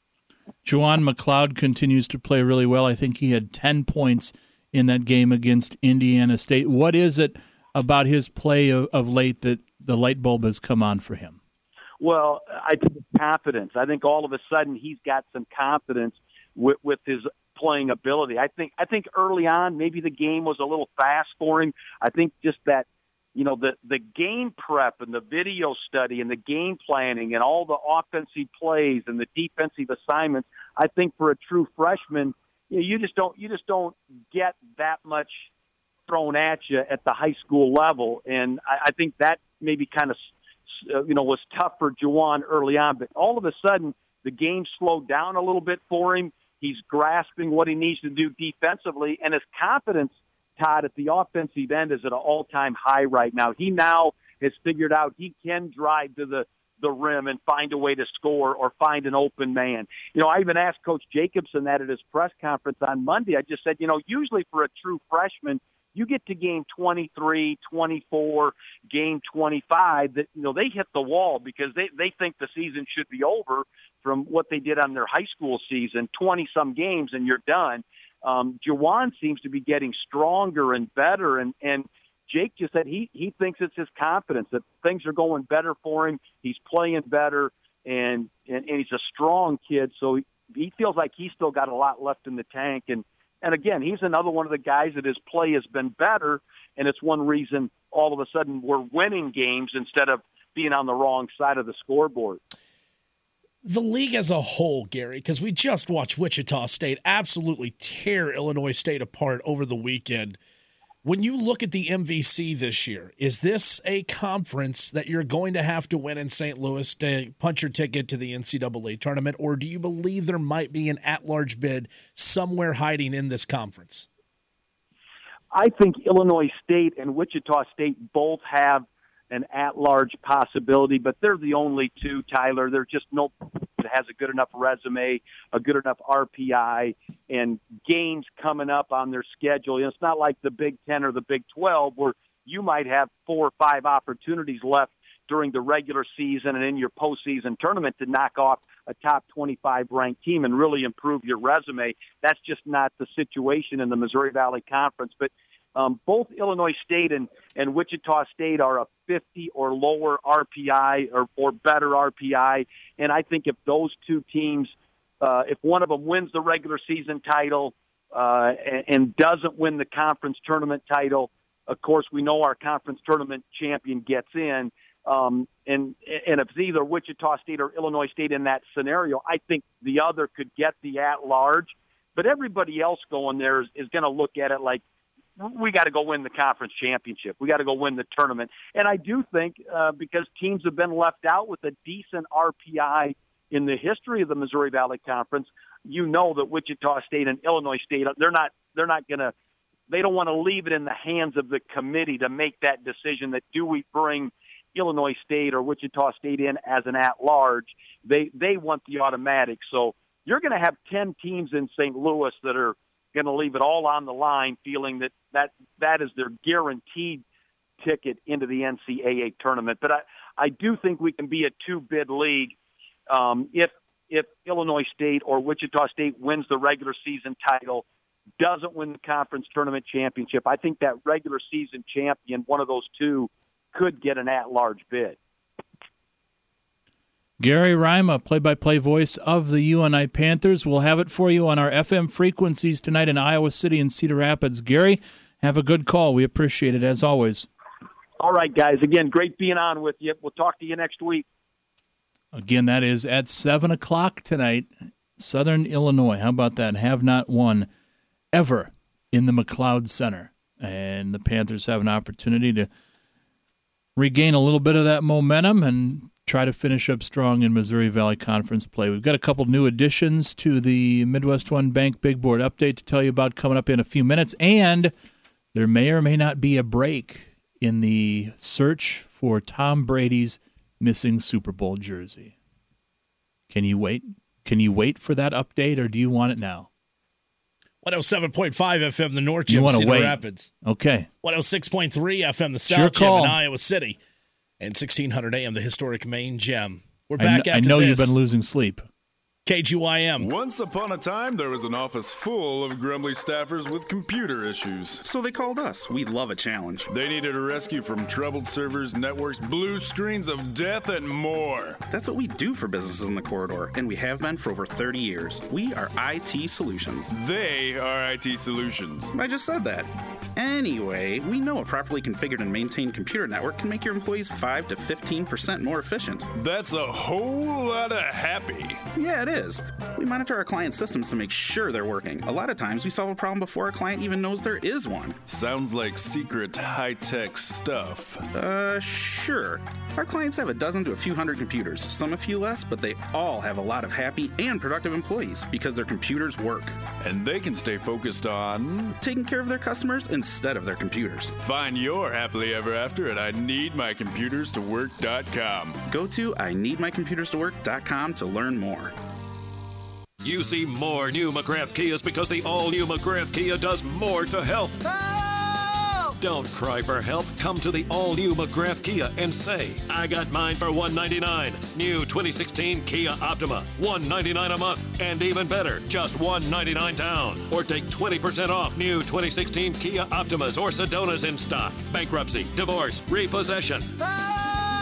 Juwan McLeod continues to play really well. I think he had ten points in that game against Indiana State. What is it about his play of, of late that the light bulb has come on for him? Well, I think it's confidence. I think all of a sudden he's got some confidence with, with his playing ability. I think I think early on maybe the game was a little fast for him. I think just that, you know, the the game prep and the video study and the game planning and all the offensive plays and the defensive assignments. I think for a true freshman, you know, you just don't you just don't get that much thrown at you at the high school level, and I, I think that maybe kind of uh, you know was tough for Juwan early on. But all of a sudden, the game slowed down a little bit for him. He's grasping what he needs to do defensively, and his confidence, Todd, at the offensive end is at an all-time high right now. He now has figured out he can drive to the, the rim and find a way to score or find an open man. You know, I even asked Coach Jacobson that at his press conference on Monday. I just said, you know, usually for a true freshman, you get to game twenty-three, twenty-four, game twenty-five, that, you know, they hit the wall because they, they think the season should be over from what they did on their high school season, twenty-some games, and you're done. Um, Juwan seems to be getting stronger and better, and, and Jake just said he, he thinks it's his confidence, that things are going better for him. He's playing better, and, and, and he's a strong kid, so he, he feels like he's still got a lot left in the tank. And, and again, he's another one of the guys that his play has been better, and it's one reason all of a sudden we're winning games instead of being on the wrong side of the scoreboard. The league as a whole, Gary, because we just watched Wichita State absolutely tear Illinois State apart over the weekend. When you look at the M V C this year, is this a conference that you're going to have to win in Saint Louis to punch your ticket to the N C double A tournament, or do you believe there might be an at-large bid somewhere hiding in this conference? I think Illinois State and Wichita State both have an at-large possibility, but they're the only two, Tyler. There's just no that has a good enough resume, a good enough R P I, and games coming up on their schedule. You know, it's not like the Big Ten or the Big twelve where you might have four or five opportunities left during the regular season and in your postseason tournament to knock off a top twenty-five ranked team and really improve your resume. That's just not the situation in the Missouri Valley Conference. But Um, both Illinois State and, and Wichita State are a fifty or lower R P I or, or better R P I. And I think if those two teams, uh, if one of them wins the regular season title uh, and, and doesn't win the conference tournament title, of course, we know our conference tournament champion gets in. Um, and, and if it's either Wichita State or Illinois State in that scenario, I think the other could get the at-large. But everybody else going there is, is going to look at it like, we got to go win the conference championship. We got to go win the tournament. And I do think uh, because teams have been left out with a decent R P I in the history of the Missouri Valley Conference, you know that Wichita State and Illinois State, they're not, they're not going to, they don't want to leave it in the hands of the committee to make that decision that do we bring Illinois State or Wichita State in as an at-large. They, they want the automatic. So you're going to have ten teams in Saint Louis that are going to leave it all on the line, feeling that, that that is their guaranteed ticket into the N C double A tournament. But I, I do think we can be a two-bid league um, if if Illinois State or Wichita State wins the regular season title, doesn't win the conference tournament championship. I think that regular season champion, one of those two, could get an at-large bid. Gary Rima, play-by-play voice of the U N I Panthers. We'll have it for you on our F M frequencies tonight in Iowa City and Cedar Rapids. Gary, have a good call. We appreciate it, as always. All right, guys. Again, great being on with you. We'll talk to you next week. Again, that is at seven o'clock tonight, Southern Illinois. How about that? Have not won ever in the McLeod Center. And the Panthers have an opportunity to regain a little bit of that momentum and try to finish up strong in Missouri Valley Conference play. We've got a couple new additions to the Midwest One Bank Big Board update to tell you about coming up in a few minutes, and there may or may not be a break in the search for Tom Brady's missing Super Bowl jersey. Can you wait? Can you wait for that update, or do you want it now? one oh seven point five F M, the North You Gym, wanna Cedar wait. Rapids. Okay. one oh six point three F M, the It's your South Gym call. in Iowa City. And sixteen hundred A M, the historic Main Gem. We're I back kn- after I know this. you've been losing sleep. K G Y M. Once upon a time, there was an office full of grumbly staffers with computer issues. So they called us. We love a challenge. They needed a rescue from troubled servers, networks, blue screens of death, and more. That's what we do for businesses in the corridor, and we have been for over thirty years. We are I T Solutions. They are I T Solutions. I just said that. Anyway, we know a properly configured and maintained computer network can make your employees five to fifteen percent more efficient. That's a whole lot of happy. Yeah, it is. We monitor our client systems to make sure they're working. A lot of times we solve a problem before a client even knows there is one. Sounds like secret high-tech stuff. Uh, sure. Our clients have a dozen to a few hundred computers, some a few less, but they all have a lot of happy and productive employees because their computers work. And they can stay focused on taking care of their customers instead of their computers. Find your happily ever after at I need my computers to work dot com. Go to I need my computers to work dot com to learn more. You see more new McGrath Kias because the all-new McGrath Kia does more to help. Help! Don't cry for help. Come to the all-new McGrath Kia and say, I got mine for one hundred ninety-nine dollars. New twenty sixteen Kia Optima, one hundred ninety-nine dollars a month. And even better, just one hundred ninety-nine dollars down. Or take twenty percent off new twenty sixteen Kia Optimas or Sedonas in stock. Bankruptcy, divorce, repossession. Help!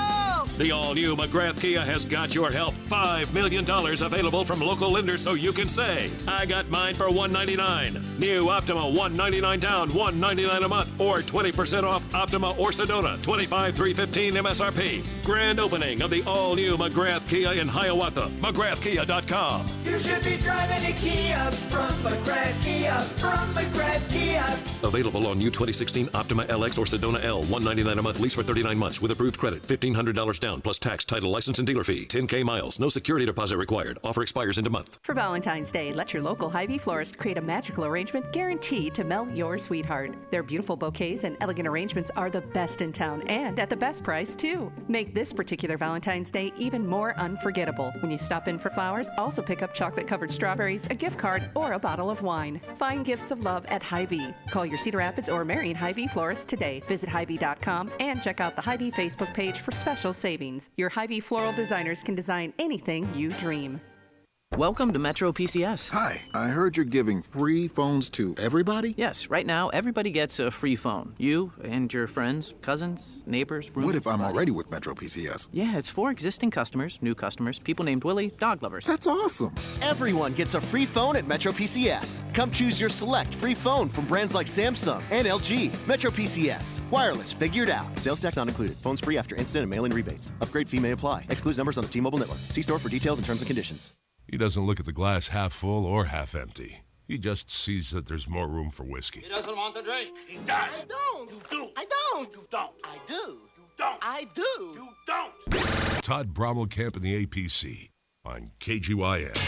The all-new McGrath Kia has got your help. five million dollars available from local lenders so you can say, I got mine for one hundred ninety-nine dollars. New Optima, one hundred ninety-nine dollars down, one hundred ninety-nine dollars a month. Or twenty percent off Optima or Sedona, twenty-five thousand three hundred fifteen dollars M S R P. Grand opening of the all-new McGrath Kia in Hiawatha. McGrath Kia dot com. You should be driving a Kia from McGrath Kia, from McGrath Kia. Available on new twenty sixteen Optima L X or Sedona L, one hundred ninety-nine dollars a month, lease for thirty-nine months with approved credit, fifteen hundred dollars down, plus tax, title, license, and dealer fee, ten K miles, no security deposit required. Offer expires in a month. For Valentine's Day, let your local Hy-Vee florist create a magical arrangement guaranteed to melt your sweetheart. Their beautiful bouquets and elegant arrangements are the best in town and at the best price, too. Make this particular Valentine's Day even more unforgettable. When you stop in for flowers, also pick up chocolate-covered strawberries, a gift card, or a bottle of wine. Find gifts of love at Hy-Vee. Call your Cedar Rapids or Marion Hy-Vee florist today. Visit Hy Vee dot com and check out the Hy-Vee Facebook page for special savings. Your Hy-Vee floral designers can design anything you dream. Welcome to Metro P C S. Hi, I heard you're giving free phones to everybody? Yes, right now everybody gets a free phone. You and your friends, cousins, neighbors, roommates. What if I'm already with Metro P C S? Yeah, it's for existing customers, new customers, people named Willie, dog lovers. That's awesome. Everyone gets a free phone at Metro P C S. Come choose your select free phone from brands like Samsung and L G. Metro P C S. Wireless figured out. Sales tax not included. Phones free after instant and mail-in rebates. Upgrade fee may apply. Excludes numbers on the T-Mobile network. See store for details and terms and conditions. He doesn't look at the glass half full or half empty. He just sees that there's more room for whiskey. He doesn't want to drink. He does. I don't. You do. I don't. You don't. I do. You don't. I do. You don't. Todd Brommelkamp in the A P C on K G Y M.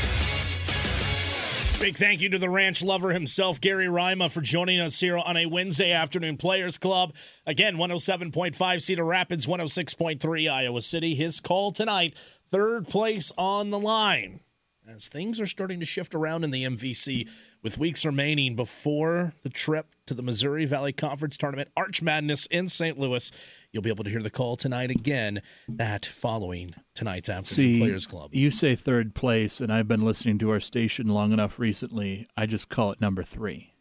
Big thank you to the ranch lover himself, Gary Rima, for joining us here on a Wednesday afternoon Players Club. Again, one oh seven point five Cedar Rapids, one oh six point three Iowa City. His call tonight, third place on the line. As things are starting to shift around in the M V C with weeks remaining before the trip to the Missouri Valley Conference Tournament, Arch Madness in Saint Louis. You'll be able to hear the call tonight again, that following tonight's afternoon See, Players Club. You say third place, and I've been listening to our station long enough recently. I just call it number three.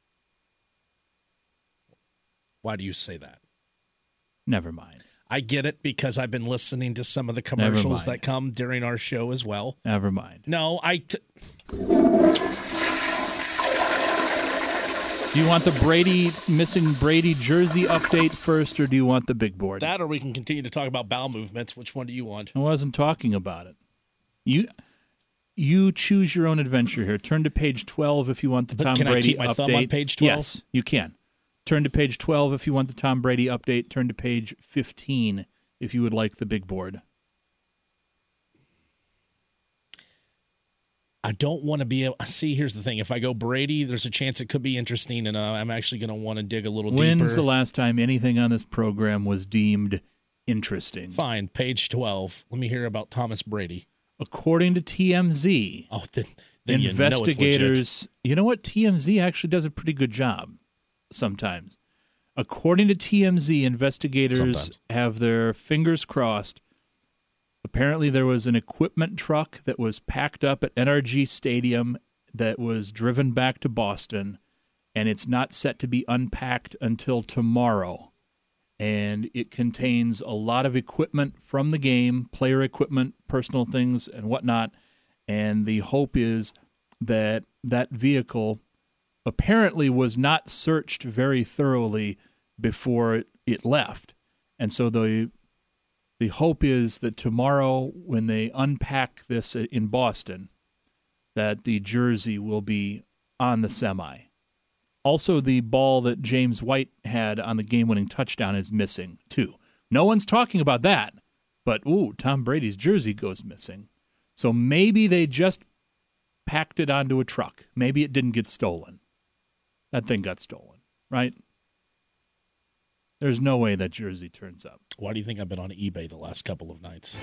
Why do you say that? Never mind. I get it because I've been listening to some of the commercials that come during our show as well. Never mind. No, I. T- Do you want the Brady missing Brady jersey update first, or do you want the big board? That, or we can continue to talk about bowel movements. Which one do you want? I wasn't talking about it. You you choose your own adventure here. Turn to page twelve if you want the But Tom can Brady I keep my update. thumb on page twelve? Yes, you can. Turn to page twelve if you want the Tom Brady update. Turn to page fifteen if you would like the big board. I don't want to be able. See, here's the thing: if I go Brady, there's a chance it could be interesting, and uh, I'm actually going to want to dig a little deeper. When's the last time anything on this program was deemed interesting? Fine, page twelve. Let me hear about Thomas Brady. According to T M Z, oh, then, then investigators. You know, it's you know what? T M Z actually does a pretty good job sometimes. According to T M Z, investigators Sometimes. have their fingers crossed Apparently there was an equipment truck that was packed up at N R G Stadium that was driven back to Boston, and it's not set to be unpacked until tomorrow. And it contains a lot of equipment from the game, player equipment, personal things, and whatnot. And the hope is that that vehicle apparently was not searched very thoroughly before it left. And so the the hope is that tomorrow, when they unpack this in Boston, that the jersey will be on the semi. Also, the ball that James White had on the game-winning touchdown is missing, too. No one's talking about that, but, ooh, Tom Brady's jersey goes missing. So maybe they just packed it onto a truck. Maybe it didn't get stolen. That thing got stolen, right? There's no way that jersey turns up. Why do you think I've been on eBay the last couple of nights?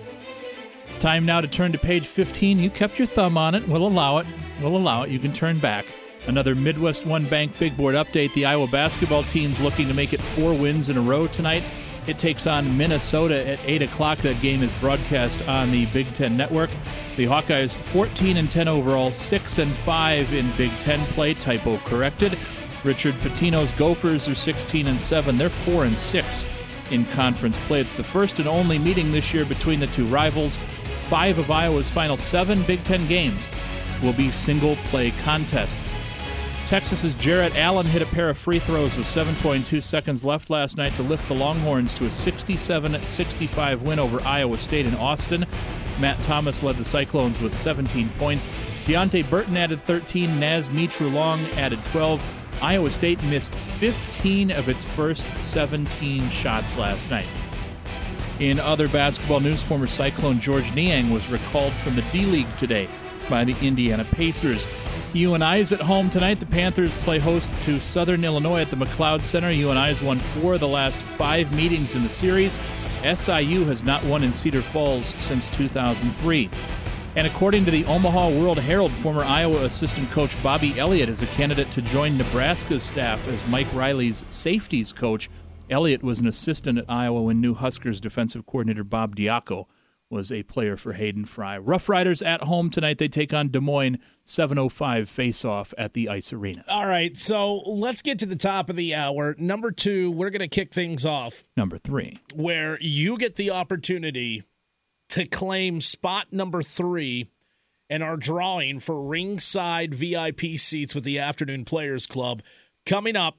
Time now to turn to page fifteen. You kept your thumb on it. We'll allow it. We'll allow it. You can turn back. Another Midwest One Bank Big Board update. The Iowa basketball team's looking to make it four wins in a row tonight. It takes on Minnesota at eight o'clock. That game is broadcast on the Big Ten Network. The Hawkeyes fourteen and ten overall, six and five in Big Ten play. Typo corrected. Richard Pitino's Gophers are sixteen and seven. They're four and six in conference play. It's the first and only meeting this year between the two rivals. Five of Iowa's final seven Big Ten games will be single-play contests. Texas's Jarrett Allen hit a pair of free throws with seven point two seconds left last night to lift the Longhorns to a sixty-seven sixty-five win over Iowa State in Austin. Matt Thomas led the Cyclones with seventeen points. Deontay Burton added thirteen. Naz Mitrou-Long added twelve. Iowa State missed fifteen of its first seventeen shots last night. In other basketball news, former Cyclone George Niang was recalled from the D-League today by the Indiana Pacers. U N I is at home tonight. The Panthers play host to Southern Illinois at the McLeod Center. U N I has won four of the last five meetings in the series. S I U has not won in Cedar Falls since two thousand three. And according to the Omaha World Herald, former Iowa assistant coach Bobby Elliott is a candidate to join Nebraska's staff as Mike Riley's safeties coach. Elliott was an assistant at Iowa when new Huskers defensive coordinator Bob Diaco was a player for Hayden Fry. Rough Riders at home tonight. They take on Des Moines, seven oh five face-off at the Ice Arena. All right, so let's get to the top of the hour. Number two, we're going to kick things off. Number three. Where you get the opportunity to claim spot number three in our drawing for ringside V I P seats with the Afternoon Players Club coming up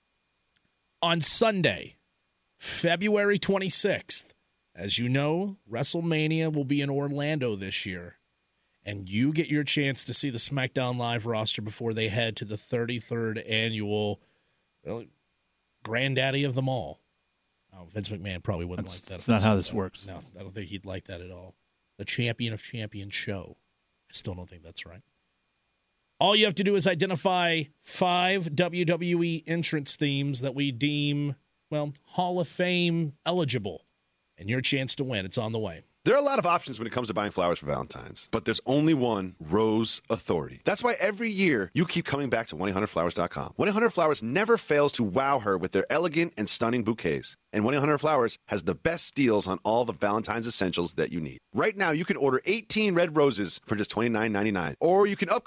on Sunday, February twenty-sixth. As you know, WrestleMania will be in Orlando this year, and you get your chance to see the SmackDown Live roster before they head to the thirty-third annual well, granddaddy of them all. Oh, Vince McMahon probably wouldn't that's, like that. That's not how this works. No, I don't think he'd like that at all. The Champion of Champions show. I still don't think that's right. All you have to do is identify five W W E entrance themes that we deem, well, Hall of Fame eligible. And your chance to win. It's on the way. There are a lot of options when it comes to buying flowers for Valentine's, but there's only one Rose Authority. That's why every year you keep coming back to one eight hundred flowers dot com. one eight hundred flowers never fails to wow her with their elegant and stunning bouquets. And one eight hundred flowers has the best deals on all the Valentine's essentials that you need. Right now, you can order eighteen red roses for just twenty-nine ninety-nine, or you can upgrade